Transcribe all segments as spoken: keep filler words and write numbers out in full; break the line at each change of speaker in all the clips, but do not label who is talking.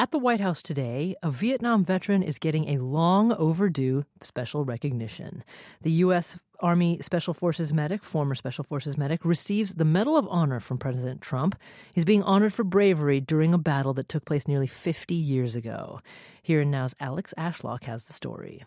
At the White House today, a Vietnam veteran is getting a long overdue special recognition. The U S. Army Special Forces medic, former Special Forces medic, receives the Medal of Honor from President Trump. He's being honored for bravery during a battle that took place nearly fifty years ago. Here and Now's Alex Ashlock has the story.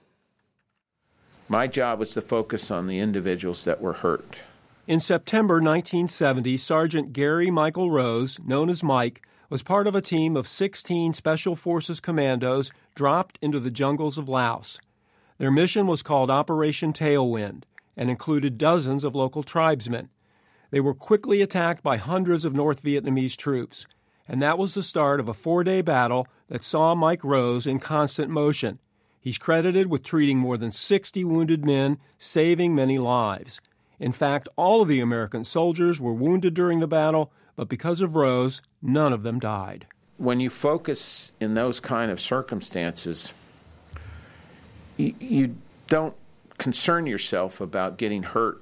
My job was to focus on the individuals that were hurt.
In September nineteen seventy, Sergeant Gary Michael Rose, known as Mike, was part of a team of sixteen Special Forces commandos dropped into the jungles of Laos. Their mission was called Operation Tailwind and included dozens of local tribesmen. They were quickly attacked by hundreds of North Vietnamese troops, and that was the start of a four-day battle that saw Mike Rose in constant motion. He's credited with treating more than sixty wounded men, saving many lives. In fact, all of the American soldiers were wounded during the battle, but because of Rose, none of them died.
When you focus in those kind of circumstances, you, you don't concern yourself about getting hurt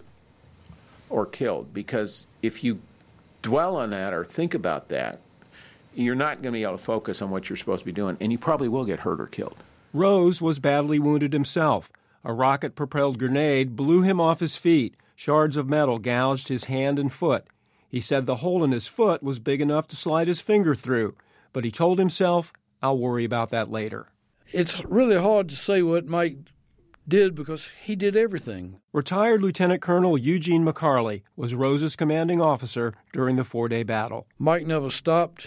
or killed, because if you dwell on that or think about that, you're not going to be able to focus on what you're supposed to be doing, and you probably will get hurt or killed.
Rose was badly wounded himself. A rocket-propelled grenade blew him off his feet. Shards of metal gouged his hand and foot. He said the hole in his foot was big enough to slide his finger through, but he told himself, I'll worry about that later.
It's really hard to say what Mike did because he did everything.
Retired Lieutenant Colonel Eugene McCarley was Rose's commanding officer during the four-day battle.
Mike never stopped.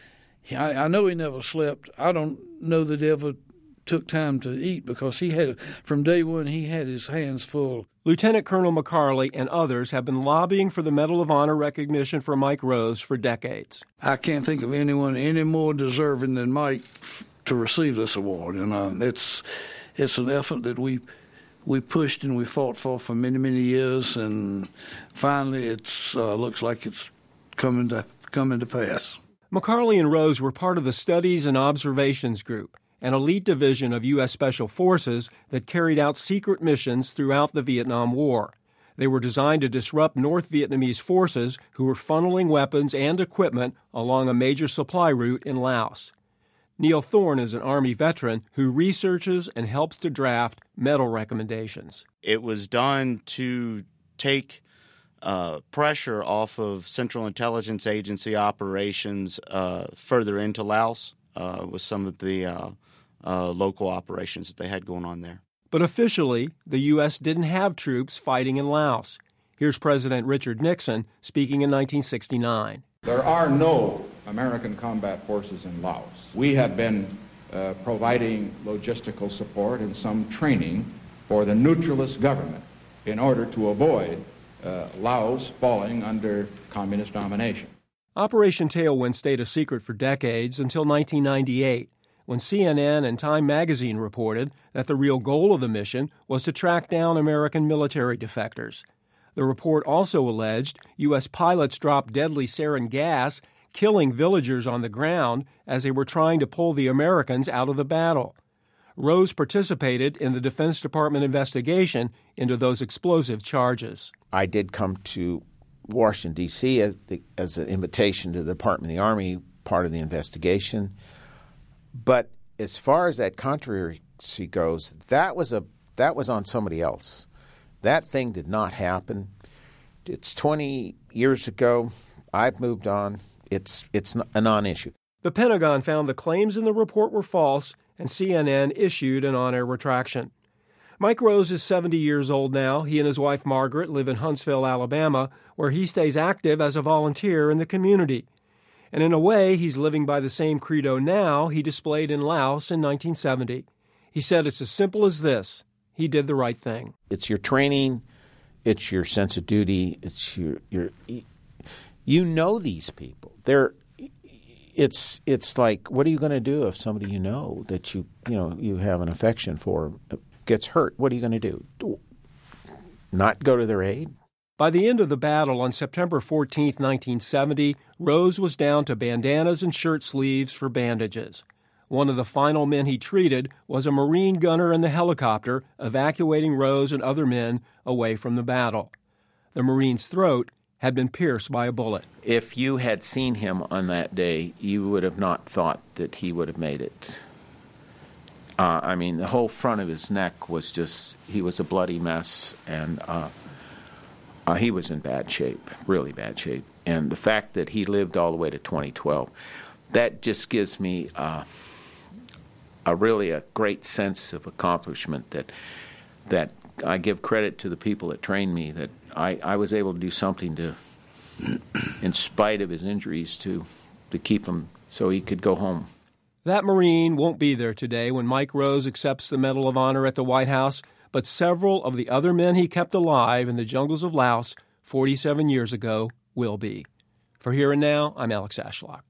I, I know he never slept. I don't know that he ever took time to eat because he had, from day one, he had his hands full.
Lieutenant Colonel McCarley and others have been lobbying for the Medal of Honor recognition for Mike Rose for decades.
I can't think of anyone any more deserving than Mike to receive this award. And uh, it's it's an effort that we we pushed and we fought for for many, many years, and finally it uh, looks like it's coming to coming to pass.
McCarley and Rose were part of the Studies and Observations Group, an elite division of U S. Special Forces that carried out secret missions throughout the Vietnam War. They were designed to disrupt North Vietnamese forces who were funneling weapons and equipment along a major supply route in Laos. Neil Thorne is an Army veteran who researches and helps to draft medal recommendations.
It was done to take uh, pressure off of Central Intelligence Agency operations uh, further into Laos uh, with some of the uh, uh, local operations that they had going on there.
But officially, the U S didn't have troops fighting in Laos. Here's President Richard Nixon speaking in nineteen sixty-nine.
There are no American combat forces in Laos. We have been uh, providing logistical support and some training for the neutralist government in order to avoid uh, Laos falling under communist domination.
Operation Tailwind stayed a secret for decades until nineteen ninety-eight, when C N N and Time magazine reported that the real goal of the mission was to track down American military defectors. The report also alleged U S pilots dropped deadly sarin gas, killing villagers on the ground as they were trying to pull the Americans out of the battle. Rose participated in the Defense Department investigation into those explosive charges.
I did come to Washington, D C as, the, as an invitation to the Department of the Army, part of the investigation. But as far as that controversy goes, that was a that was on somebody else. That thing did not happen. It's twenty years ago. I've moved on. It's it's a non-issue.
The Pentagon found the claims in the report were false, and C N N issued an on-air retraction. Mike Rose is seventy years old now. He and his wife Margaret live in Huntsville, Alabama, where he stays active as a volunteer in the community. And in a way, he's living by the same credo now he displayed in Laos in nineteen seventy. He said it's as simple as this. He did the right thing.
It's your training. It's your sense of duty. It's your your. You know these people. They're. It's it's like, what are you going to do if somebody you know that you you know you have an affection for gets hurt? What are you going to do? Not go to their aid?
By the end of the battle on September fourteenth, nineteen seventy, Rose was down to bandanas and shirt sleeves for bandages. One of the final men he treated was a Marine gunner in the helicopter evacuating Rose and other men away from the battle. The Marine's throat had been pierced by a bullet.
If you had seen him on that day, you would have not thought that he would have made it. Uh, I mean, the whole front of his neck was just, he was a bloody mess, and uh, uh, he was in bad shape, really bad shape. And the fact that he lived all the way to twenty twelve, that just gives me uh, a really a great sense of accomplishment that that I give credit to the people that trained me, that I, I was able to do something to, in spite of his injuries, to to keep him so he could go home.
That Marine won't be there today when Mike Rose accepts the Medal of Honor at the White House, but several of the other men he kept alive in the jungles of Laos forty-seven years ago will be. For Here and Now, I'm Alex Ashlock.